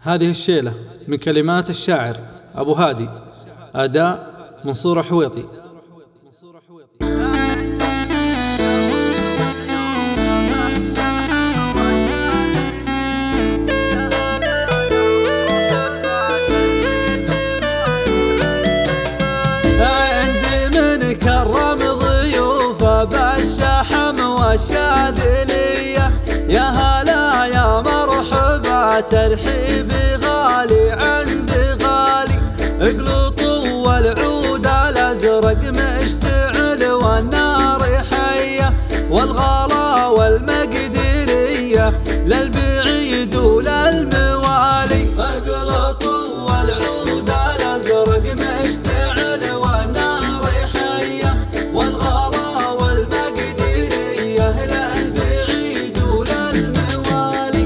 هذه الشيلة من كلمات الشاعر أبو هادي، أداء منصور حويطي. عندي من كرم ضيوفه بالشحم والشاذلية، يا هلا يا مرحبا ترحيب غالي عندي غالي، اقلطوا والعود الازرق مشتعل والنار حية، والغلا والمقدرية للبعيد وللموالي، اقلطوا والعود الازرق مشتعل والنار حية، والغلا والمقدرية للبعيد وللموالي.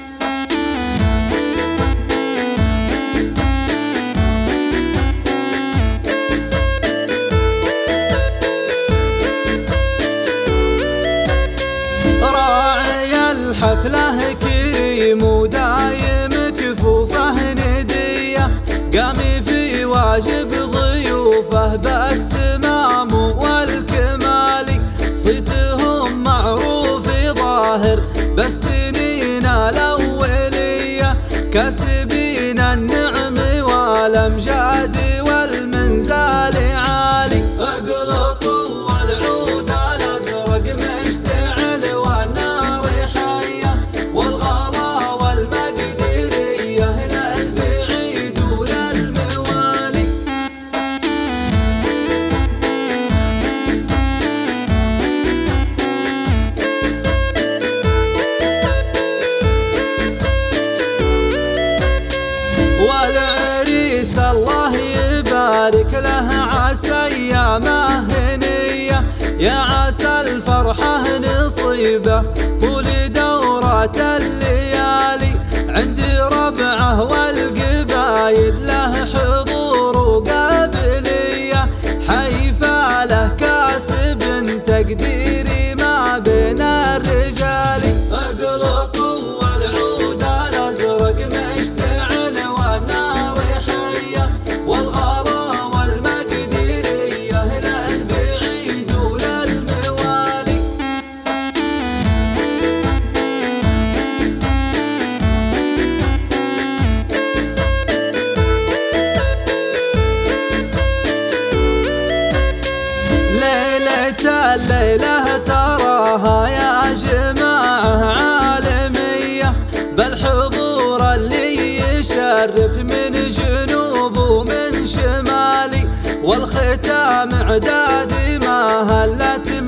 راعي الحفلة كريم ودايم كفوفه ندية، قامي في واجب ضيوفه بالتمام والكمال، صيتهم معروف ظاهر بالسنين الأولية، كاسبين النعم والأمجاد والمنزال عالي، اقلطوا والعود الأزرق مشتعل والنار حية، والغلا والمقدرية للبعيد وللموالي. والعريس الله يبارك له عسى ايامه هنيه، يا عسى الفرحه نصيبه طول دورات الليالي، عندي ربعه والقبايل له حضور وقابليه، حيفا له كاسب تقديري ما بين الرجال، اقلطوا والعود الازرق مشتعل والنار حية، والغلا والمقدرية للبعيد وللموالي. ليلة الليلة تراها يا جماعة عالمية، بالحضور اللي يشرف من جنوب ومن شمالي، والختام عداد ما هلت